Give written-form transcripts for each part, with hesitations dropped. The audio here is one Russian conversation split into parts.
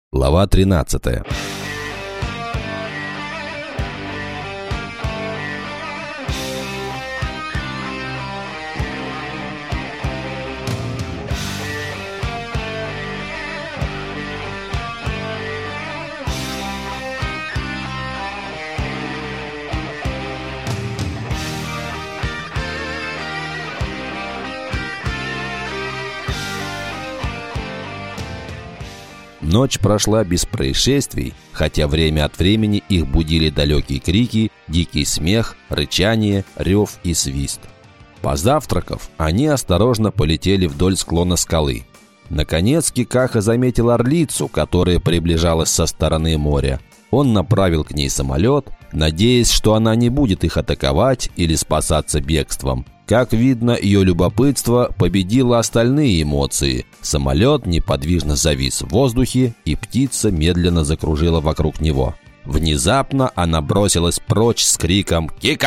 Глава 13. Ночь прошла без происшествий, хотя время от времени их будили далекие крики, дикий смех, рычание, рев и свист. Позавтракав, они осторожно полетели вдоль склона скалы. Наконец Кикаха заметил орлицу, которая приближалась со стороны моря. Он направил к ней самолет, надеясь, что она не будет их атаковать или спасаться бегством. Как видно, ее любопытство победило остальные эмоции. Самолет неподвижно завис в воздухе, и птица медленно закружила вокруг него. Внезапно она бросилась прочь с криком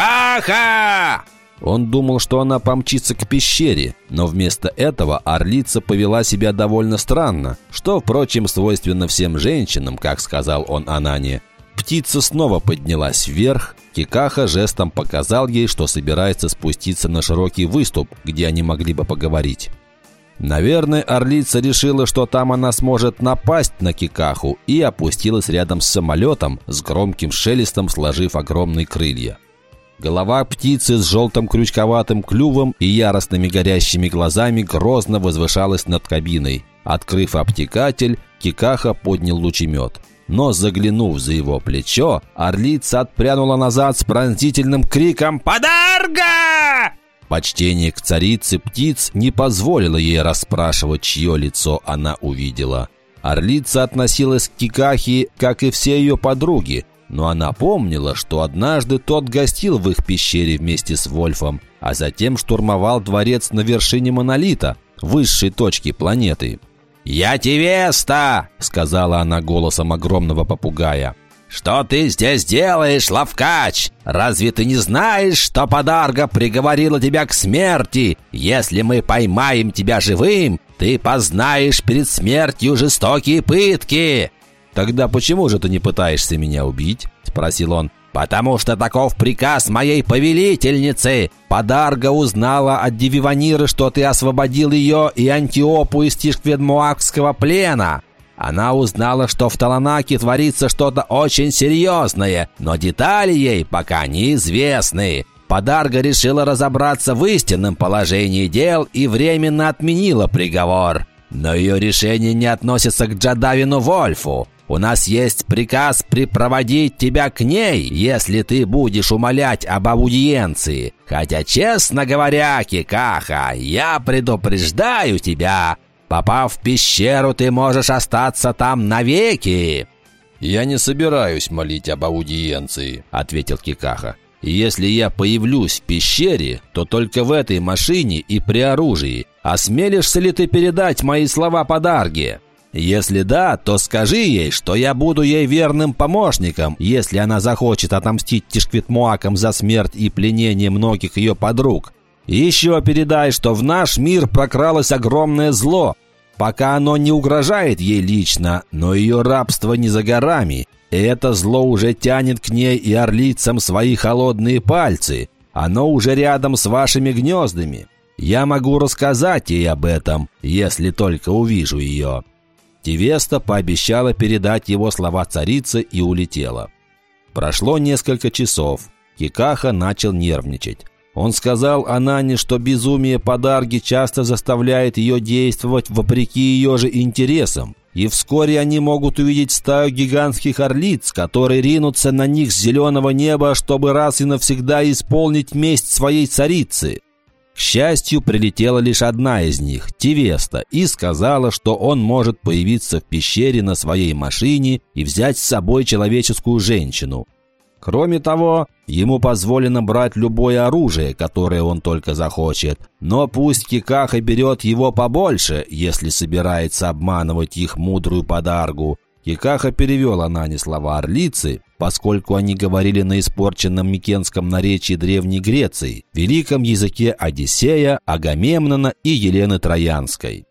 «Кикаха!». Он думал, что она помчится к пещере, но вместо этого орлица повела себя довольно странно, что, впрочем, свойственно всем женщинам, как сказал он Анане. Птица снова поднялась вверх. Кикаха жестом показал ей, что собирается спуститься на широкий выступ, где они могли бы поговорить. Наверное, орлица решила, что там она сможет напасть на Кикаху, и опустилась рядом с самолетом, с громким шелестом сложив огромные крылья. Голова птицы с желтым крючковатым клювом и яростными горящими глазами грозно возвышалась над кабиной. Открыв обтекатель, Кикаха поднял лучемет. Но, заглянув за его плечо, орлица отпрянула назад с пронзительным криком «Подарга!». Почтение к царице птиц не позволило ей расспрашивать, чье лицо она увидела. Орлица относилась к Кикахе, как и все ее подруги, но она помнила, что однажды тот гостил в их пещере вместе с Вольфом, а затем штурмовал дворец на вершине Монолита, высшей точки планеты. «Я Тивеста!» — сказала она голосом огромного попугая. «Что ты здесь делаешь, ловкач? Разве ты не знаешь, что Подарга приговорила тебя к смерти? Если мы поймаем тебя живым, ты познаешь перед смертью жестокие пытки!» «Тогда почему же ты не пытаешься меня убить?» — спросил он. «Потому что таков приказ моей повелительницы. Подарга узнала от Девиваниры, что ты освободил ее и Антиопу из Тишкведмуакского плена. Она узнала, что в Таланаке творится что-то очень серьезное, но детали ей пока неизвестны. Подарга решила разобраться в истинном положении дел и временно отменила приговор. Но ее решение не относится к Джадавину Вольфу. У нас есть приказ припроводить тебя к ней, если ты будешь умолять об аудиенции. Хотя, честно говоря, Кикаха, я предупреждаю тебя, попав в пещеру, ты можешь остаться там навеки». «Я не собираюсь молить об аудиенции», — ответил Кикаха. «Если я появлюсь в пещере, то только в этой машине и при оружии. Осмелишься ли ты передать мои слова Подарге? Если да, то скажи ей, что я буду ей верным помощником, если она захочет отомстить Тишкведмуакам за смерть и пленение многих ее подруг. И еще передай, что в наш мир прокралось огромное зло. Пока оно не угрожает ей лично, но ее рабство не за горами. И это зло уже тянет к ней и орлицам свои холодные пальцы. Оно уже рядом с вашими гнездами. Я могу рассказать ей об этом, если только увижу ее». Тивеста пообещала передать его слова царице и улетела. Прошло несколько часов. Кикаха начал нервничать. Он сказал Анане, что безумие Подарги часто заставляет ее действовать вопреки ее же интересам, и вскоре они могут увидеть стаю гигантских орлиц, которые ринутся на них с зеленого неба, чтобы раз и навсегда исполнить месть своей царицы. К счастью, прилетела лишь одна из них, Тивеста, и сказала, что он может появиться в пещере на своей машине и взять с собой человеческую женщину. Кроме того, ему позволено брать любое оружие, которое он только захочет, но пусть Кикаха берет его побольше, если собирается обманывать их мудрую Подаргу. Кикаха перевел Анане слова орлицы, поскольку они говорили на испорченном микенском наречии Древней Греции, великом языке Одиссея, Агамемнона и Елены Троянской.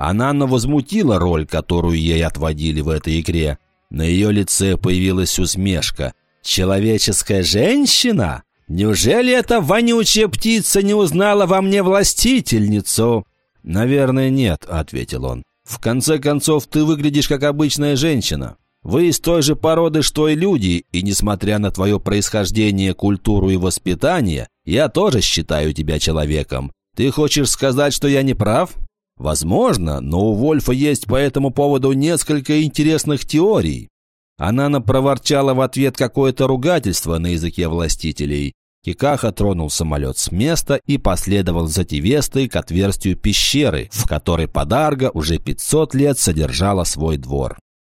Ананна возмутила роль, которую ей отводили в этой игре. На ее лице появилась усмешка. «Человеческая женщина? Неужели эта вонючая птица не узнала во мне властительницу?» «Наверное, нет», — ответил он. «В конце концов, ты выглядишь как обычная женщина. Вы из той же породы, что и люди, и несмотря на твое происхождение, культуру и воспитание, я тоже считаю тебя человеком. Ты хочешь сказать, что я не прав?» «Возможно, но у Вольфа есть по этому поводу несколько интересных теорий». Ананна проворчала в ответ какое-то ругательство на языке властителей. Кикаха тронул самолет с места и последовал за Тивестой к отверстию пещеры, в которой Подарга уже 500 лет содержала свой двор.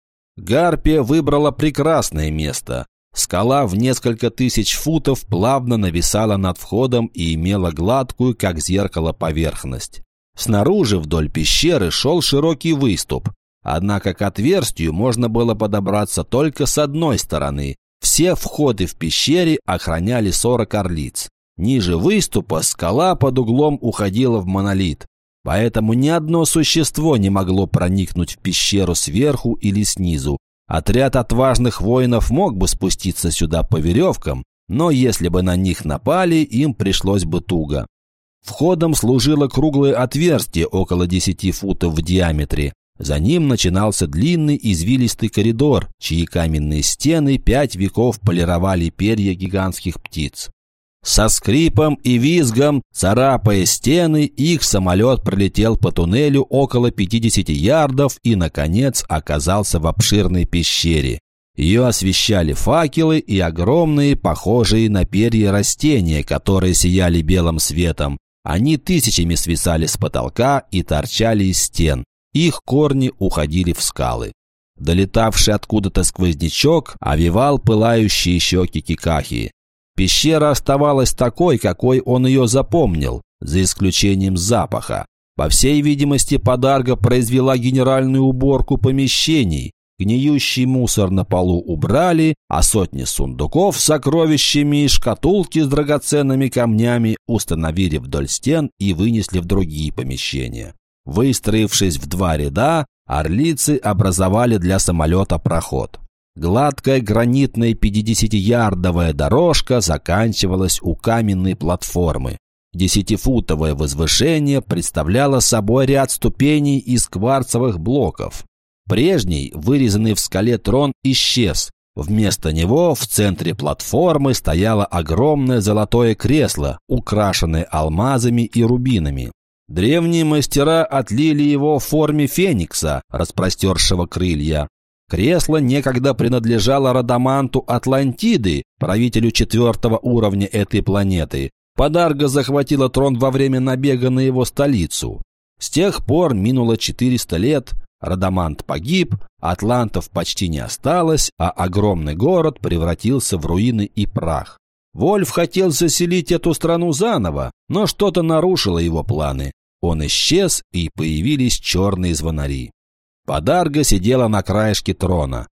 Гарпия выбрала прекрасное место. Скала в несколько тысяч футов плавно нависала над входом и имела гладкую, как зеркало, поверхность. Снаружи вдоль пещеры шел широкий выступ, однако к отверстию можно было подобраться только с одной стороны. Все входы в пещере охраняли 40 орлиц. Ниже выступа скала под углом уходила в монолит, поэтому ни одно существо не могло проникнуть в пещеру сверху или снизу. Отряд отважных воинов мог бы спуститься сюда по веревкам, но если бы на них напали, им пришлось бы туго. Входом служило круглое отверстие около 10 футов в диаметре. За ним начинался длинный извилистый коридор, чьи каменные стены 5 веков полировали перья гигантских птиц. Со скрипом и визгом, царапая стены, их самолет пролетел по туннелю около 50 ярдов и, наконец, оказался в обширной пещере. Ее освещали факелы и огромные, похожие на перья растения, которые сияли белым светом. Они тысячами свисали с потолка и торчали из стен. Их корни уходили в скалы. Долетавший откуда-то сквознячок овевал пылающие щеки Кикахи. Пещера оставалась такой, какой он ее запомнил, за исключением запаха. По всей видимости, Подарга произвела генеральную уборку помещений. Гниющий мусор на полу убрали, а сотни сундуков с сокровищами и шкатулки с драгоценными камнями установили вдоль стен и вынесли в другие помещения. Выстроившись в 2 ряда, орлицы образовали для самолета проход. Гладкая гранитная 50-ярдовая дорожка заканчивалась у каменной платформы. 10-футовое возвышение представляло собой ряд ступеней из кварцевых блоков. Прежний, вырезанный в скале трон, исчез. Вместо него в центре платформы стояло огромное золотое кресло, украшенное алмазами и рубинами. Древние мастера отлили его в форме феникса, распростершего крылья. Кресло некогда принадлежало Радаманту Атлантиды, правителю 4-го уровня этой планеты. Подарга захватила трон во время набега на его столицу. С тех пор минуло 400 лет, Радамант погиб, атлантов почти не осталось, а огромный город превратился в руины и прах. Вольф хотел заселить эту страну заново, но что-то нарушило его планы. Он исчез, и появились черные звонари. Подарга сидела на краешке трона.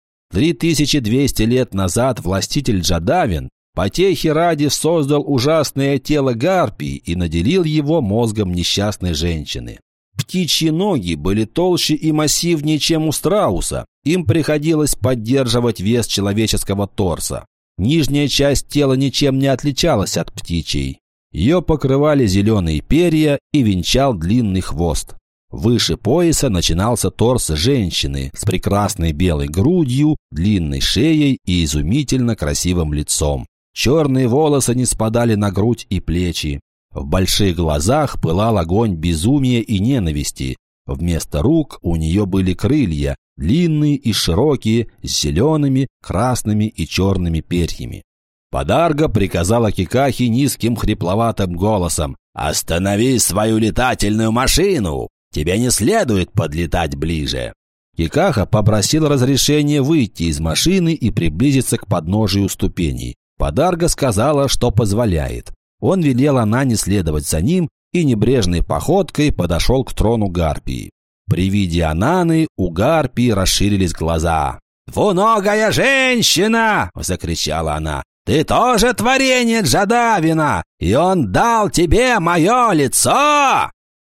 3200 лет назад властитель Джадавин потехи ради создал ужасное тело гарпии и наделил его мозгом несчастной женщины. Птичьи ноги были толще и массивнее, чем у страуса. Им приходилось поддерживать вес человеческого торса. Нижняя часть тела ничем не отличалась от птичьей. Ее покрывали зеленые перья и венчал длинный хвост. Выше пояса начинался торс женщины с прекрасной белой грудью, длинной шеей и изумительно красивым лицом. Черные волосы не спадали на грудь и плечи. В больших глазах пылал огонь безумия и ненависти. Вместо рук у нее были крылья, длинные и широкие, с зелеными, красными и черными перьями. Подарга приказала Кикахе низким хрипловатым голосом: «Останови свою летательную машину! Тебе не следует подлетать ближе!» Кикаха попросил разрешения выйти из машины и приблизиться к подножию ступеней. Подарга сказала, что позволяет. Он велел Анане следовать за ним и небрежной походкой подошел к трону гарпии. При виде Ананы у гарпии расширились глаза. «Двуногая женщина!» – закричала она. «Ты тоже творение Джадавина, и он дал тебе мое лицо!»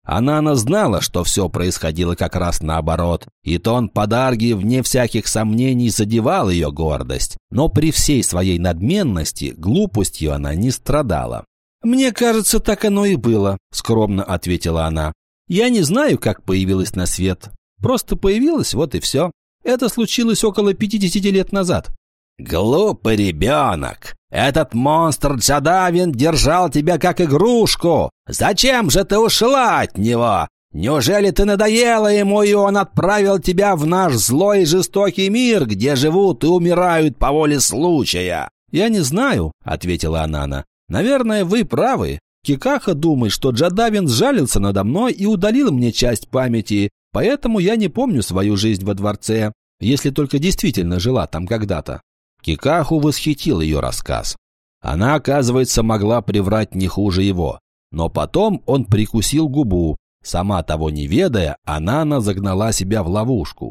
Анана знала, что все происходило как раз наоборот, и тон Подарги, вне всяких сомнений, задевал ее гордость. Но при всей своей надменности глупостью она не страдала. «Мне кажется, так оно и было», – скромно ответила она. «Я не знаю, как появилась на свет. Просто появилась, вот и все. Это случилось около 50 лет назад». «Глупый ребенок! Этот монстр Джадавин держал тебя как игрушку! Зачем же ты ушла от него? Неужели ты надоела ему, и он отправил тебя в наш злой и жестокий мир, где живут и умирают по воле случая?» «Я не знаю», — ответила Анана. «Наверное, вы правы. Кикаха думает, что Джадавин сжалился надо мной и удалил мне часть памяти, поэтому я не помню свою жизнь во дворце, если только действительно жила там когда-то». Кикаху восхитил ее рассказ. Она, оказывается, могла приврать не хуже его. Но потом он прикусил губу. Сама того не ведая, Анана загнала себя в ловушку.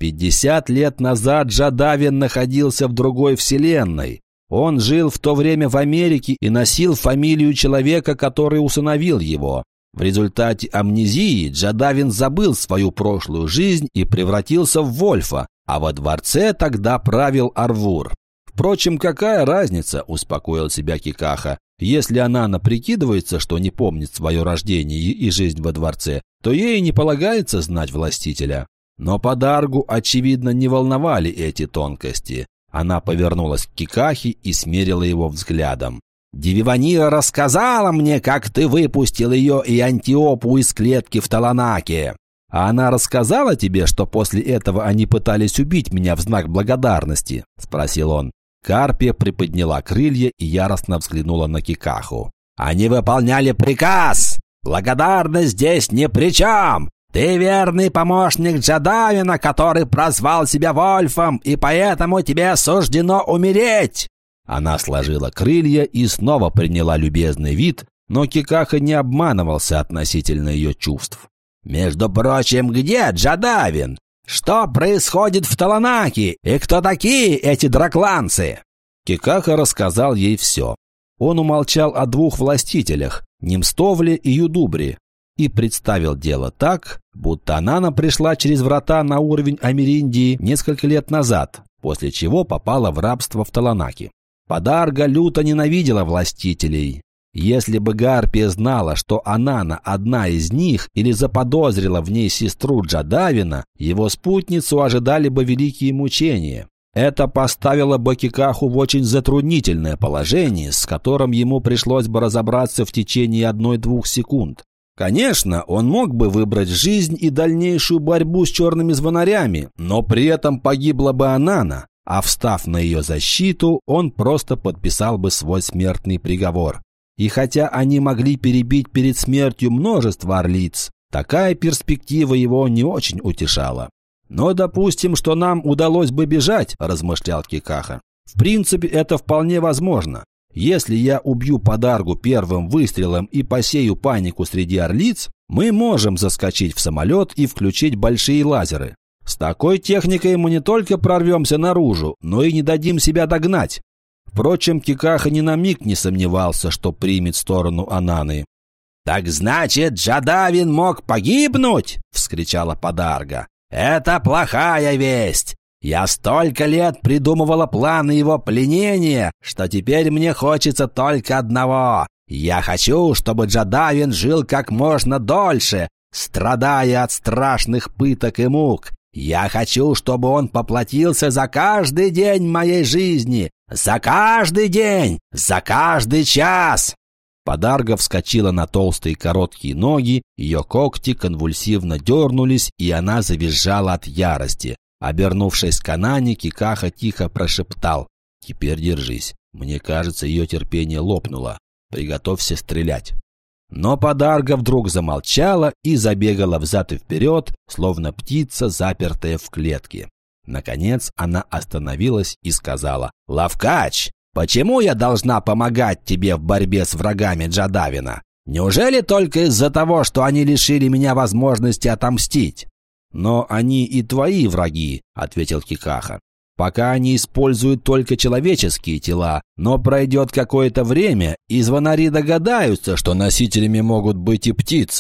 50 лет назад Джадавин находился в другой вселенной. Он жил в то время в Америке и носил фамилию человека, который усыновил его. В результате амнезии Джадавин забыл свою прошлую жизнь и превратился в Вольфа, а во дворце тогда правил Арвур. «Впрочем, какая разница?» – успокоил себя Кикаха. «Если Анана прикидывается, что не помнит свое рождение и жизнь во дворце, то ей не полагается знать властителя». Но Подаргу, очевидно, не волновали эти тонкости. Она повернулась к Кикахе и смерила его взглядом. «Девиванира рассказала мне, как ты выпустил ее и Антиопу из клетки в Таланаке. А она рассказала тебе, что после этого они пытались убить меня в знак благодарности?» – спросил он. Карпия приподняла крылья и яростно взглянула на Кикаху. «Они выполняли приказ! Благодарность здесь ни при чем! Ты верный помощник Джадавина, который прозвал себя Вольфом, и поэтому тебе суждено умереть!» Она сложила крылья и снова приняла любезный вид, но Кикаха не обманывался относительно ее чувств. «Между прочим, где Джадавин? Что происходит в Таланаке? И кто такие эти дракланцы?» Кикаха рассказал ей все. Он умолчал о двух властителях – Нимстовле и Юдубре, и представил дело так, будто Анана пришла через врата на уровень Америндии несколько лет назад, после чего попала в рабство в Таланаке. Подарга люто ненавидела властителей. Если бы Гарпия знала, что Анана одна из них или заподозрила в ней сестру Джадавина, его спутницу ожидали бы великие мучения. Это поставило бы Кикаху в очень затруднительное положение, с которым ему пришлось бы разобраться в течение 1-2 секунд. Конечно, он мог бы выбрать жизнь и дальнейшую борьбу с черными звонарями, но при этом погибла бы Анана, а встав на ее защиту, он просто подписал бы свой смертный приговор. И хотя они могли перебить перед смертью множество орлиц, такая перспектива его не очень утешала. «Но допустим, что нам удалось бы бежать», – размышлял Кикаха. «В принципе, это вполне возможно. Если я убью Подаргу первым выстрелом и посею панику среди орлиц, мы можем заскочить в самолет и включить большие лазеры. С такой техникой мы не только прорвемся наружу, но и не дадим себя догнать». Впрочем, Кикаха ни на миг не сомневался, что примет сторону Ананы. «Так значит, Джадавин мог погибнуть?» – вскричала Подарга. «Это плохая весть. Я столько лет придумывала планы его пленения, что теперь мне хочется только одного. Я хочу, чтобы Джадавин жил как можно дольше, страдая от страшных пыток и мук. Я хочу, чтобы он поплатился за каждый день моей жизни, за каждый день, за каждый час!» Подарга вскочила на толстые короткие ноги, ее когти конвульсивно дернулись, и она завизжала от ярости. Обернувшись к Анане, Кикаха тихо прошептал: «Теперь держись. Мне кажется, ее терпение лопнуло. Приготовься стрелять». Но Подарга вдруг замолчала и забегала взад и вперед, словно птица, запертая в клетке. Наконец она остановилась и сказала: «Лавкач, почему я должна помогать тебе в борьбе с врагами Джадавина? Неужели только из-за того, что они лишили меня возможности отомстить?» «Но они и твои враги», — ответил Кикаха. «Пока они используют только человеческие тела, но пройдет какое-то время, и звонари догадаются, что носителями могут быть и птицы.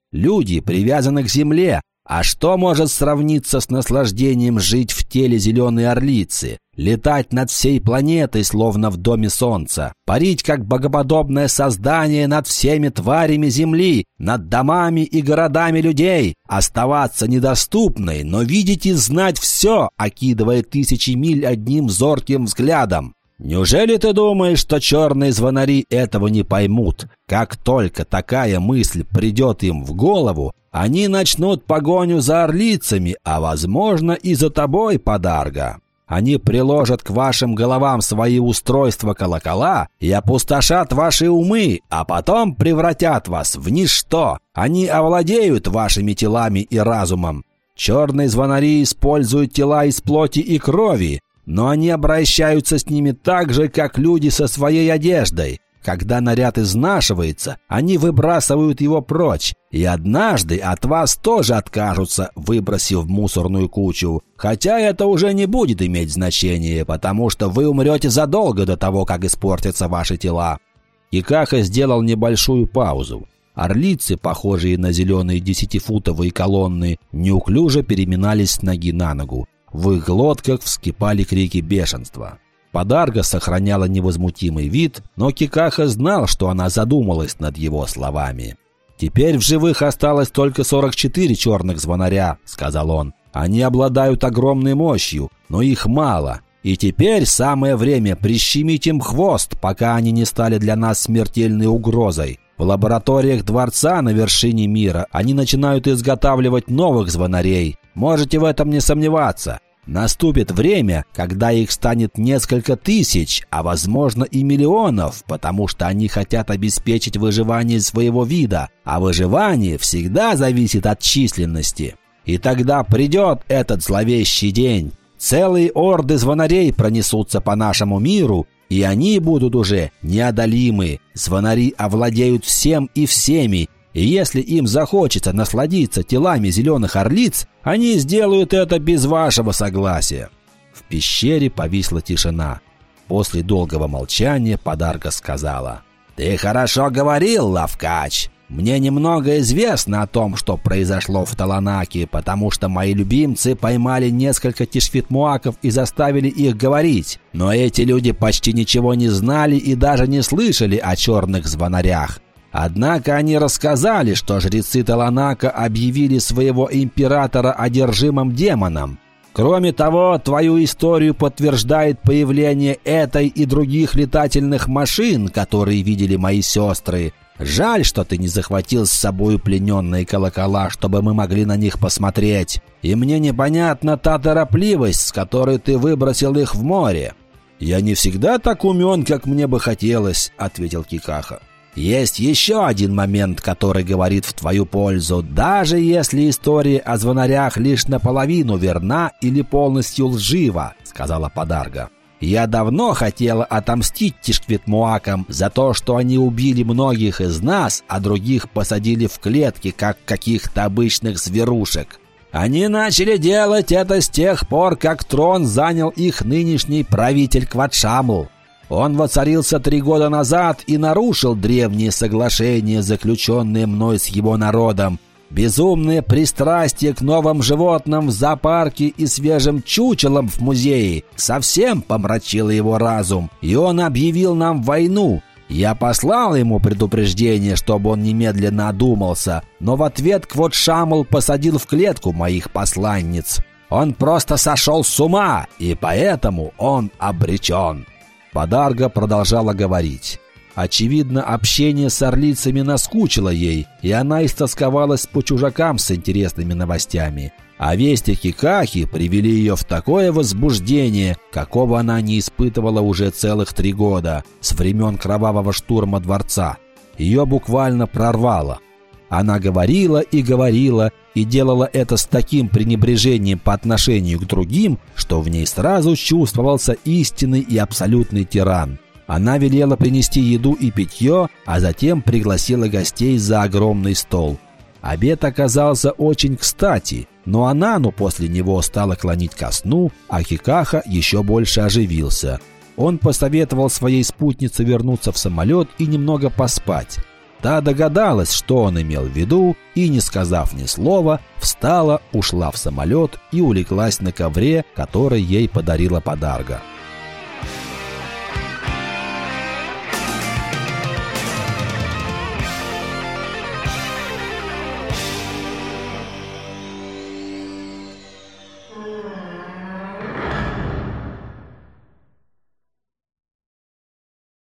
Люди привязаны к земле. А что может сравниться с наслаждением жить в теле зеленой орлицы, летать над всей планетой, словно в доме солнца, парить как богоподобное создание над всеми тварями земли, над домами и городами людей, оставаться недоступной, но видеть и знать все, окидывая тысячи миль одним зорким взглядом? Неужели ты думаешь, что черные звонари этого не поймут? Как только такая мысль придет им в голову, они начнут погоню за орлицами, а, возможно, и за тобой, Подарга. Они приложат к вашим головам свои устройства-колокола и опустошат ваши умы, а потом превратят вас в ничто. Они овладеют вашими телами и разумом. Черные звонари используют тела из плоти и крови, но они обращаются с ними так же, как люди со своей одеждой. Когда наряд изнашивается, они выбрасывают его прочь, и однажды от вас тоже откажутся, выбросив в мусорную кучу. Хотя это уже не будет иметь значения, потому что вы умрете задолго до того, как испортятся ваши тела». Кикаха сделал небольшую паузу. Орлицы, похожие на зеленые 10-футовые колонны, неуклюже переминались с ноги на ногу. В их глотках вскипали крики бешенства. Подарга сохраняла невозмутимый вид, но Кикаха знал, что она задумалась над его словами. «Теперь в живых осталось только 44 черных звонаря», — сказал он. «Они обладают огромной мощью, но их мало. И теперь самое время прищемить им хвост, пока они не стали для нас смертельной угрозой. В лабораториях дворца на вершине мира они начинают изготавливать новых звонарей. Можете в этом не сомневаться. Наступит время, когда их станет несколько тысяч, а возможно и миллионов, потому что они хотят обеспечить выживание своего вида, а выживание всегда зависит от численности. И тогда придет этот зловещий день. Целые орды звонарей пронесутся по нашему миру, и они будут уже неодолимы. Звонари овладеют всем и всеми, и если им захочется насладиться телами зеленых орлиц, они сделают это без вашего согласия». В пещере повисла тишина. После долгого молчания Подарга сказала: «Ты хорошо говорил, Лавкач. Мне немного известно о том, что произошло в Таланаке, потому что мои любимцы поймали несколько тишфитмуаков и заставили их говорить. Но эти люди почти ничего не знали и даже не слышали о черных звонарях. Однако они рассказали, что жрецы Таланака объявили своего императора одержимым демоном. Кроме того, твою историю подтверждает появление этой и других летательных машин, которые видели мои сестры. Жаль, что ты не захватил с собой плененные колокола, чтобы мы могли на них посмотреть. И мне непонятна та торопливость, с которой ты выбросил их в море». «Я не всегда так умен, как мне бы хотелось», — ответил Кикаха. «Есть еще один момент, который говорит в твою пользу, даже если история о звонарях лишь наполовину верна или полностью лжива», — сказала Подарга. «Я давно хотела отомстить тишквитмуакам за то, что они убили многих из нас, а других посадили в клетки, как каких-то обычных зверушек. Они начали делать это с тех пор, как трон занял их нынешний правитель Квадшамл. Он воцарился 3 года назад и нарушил древние соглашения, заключенные мной с его народом. Безумное пристрастие к новым животным в зоопарке и свежим чучелам в музее совсем помрачило его разум, и он объявил нам войну. Я послал ему предупреждение, чтобы он немедленно одумался, но в ответ Квадшамл посадил в клетку моих посланниц. Он просто сошел с ума, и поэтому он обречен». Подарга продолжала говорить. Очевидно, общение с орлицами наскучило ей, и она истосковалась по чужакам с интересными новостями. А вести Кикахи привели ее в такое возбуждение, какого она не испытывала уже целых 3 года, с времен кровавого штурма дворца. Ее буквально прорвало. Она говорила и говорила, и делала это с таким пренебрежением по отношению к другим, что в ней сразу чувствовался истинный и абсолютный тиран. Она велела принести еду и питье, а затем пригласила гостей за огромный стол. Обед оказался очень кстати, но Анану после него стала клонить ко сну, а Кикаха еще больше оживился. Он посоветовал своей спутнице вернуться в самолет и немного поспать. Та догадалась, что он имел в виду, и, не сказав ни слова, встала, ушла в самолет и улеглась на ковре, который ей подарила подарка.